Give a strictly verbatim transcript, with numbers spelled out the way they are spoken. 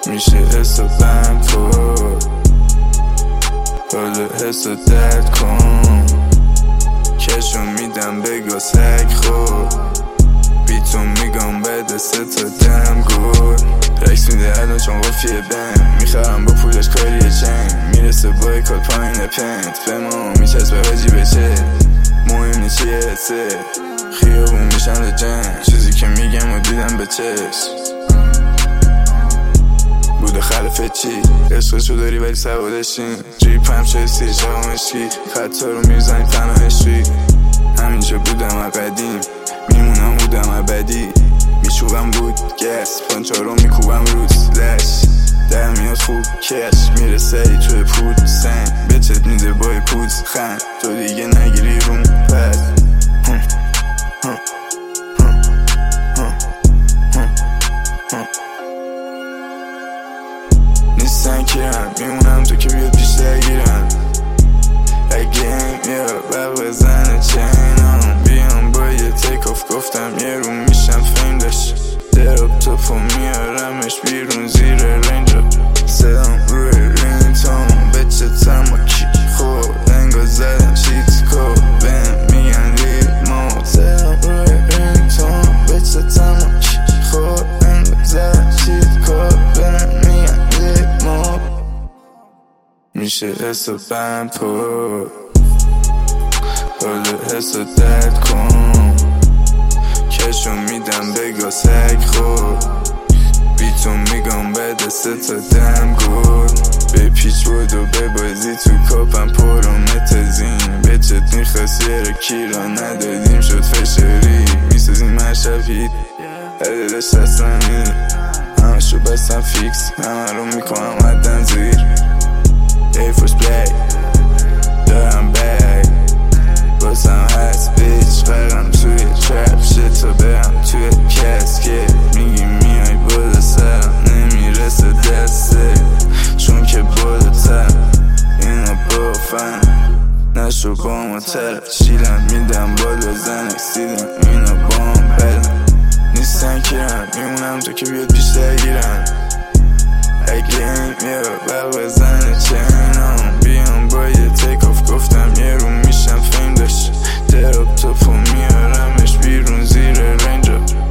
میشه حسابم پر حالا حسا درد کن کشو میدم بگا سگ خور بیتون میگم بعد سه تا دم گور رکس میده الان چون قفیه بند میخرم با پولش کاریه چنگ میرسه با کال پایین پنت به ما میچسبه حاجی بچه مهم نی چیه حسه خیابون میشن لجن چیزی که میگم و دیدم به چشم بوده خلفه چی عشقشو داری ولی سوادشین جیپ هم چه سی شهامشی خطا رو میرزنی فناهشی همینجا بودم قدیم میمونم بودم ابدی میشوبم بود گس پانچا رو میکوبم روز لش در میاد خوب کش میرسه ای توی پود سنگ بچت میده بای پود خند تو دیگه نگیری روم پد نیستن کیرم میمونم تو که بیاد بیشتر گیرم اگه این یا بق بزنه چینم بیام با یه تیک آف گفتم یه رو میشم فیم داشت دراب توفو میارمش بیرون زیر رنجا سلام روی رینتون بچه تماکی خود انگا زدن چیت کو بهم میگن لیمو سلام روی رینتون بچه تماکی خود انگا زدن چیت کو بهم میگن لیمو میشه حسابم پر حالا حسا درد کن کشو میدم بگا سگ خور بیتون میگم بعد سه تا دم گور به پیچ بود و ببازی تو کاپم پر و متزین بچت میخواست یه رکی را ندادیم شد فشاری میسازیم هر شب هید عدلش هستمی همه شو بستم فیکس همه رو میکنم حدن زیر Air Force Black دارم بگ بازم هست بیچ برم توی ترپ شت تا برم توی کسکت میگی میای بالا سرم نمیرسه دسته چون که بالا ترم اینا بافن نشو با ما ترک شیلم میدم بالا زنک دیدم اینا با هم بدن نیستن کیرم میمونم تو که بیاد بیشتر گیرم اگه این میاد بق بزنه چینم بیام با یه تیک آف گفتم یه رو میشم فیم داشت دراب توفو میارمش بیرون زیر رنجا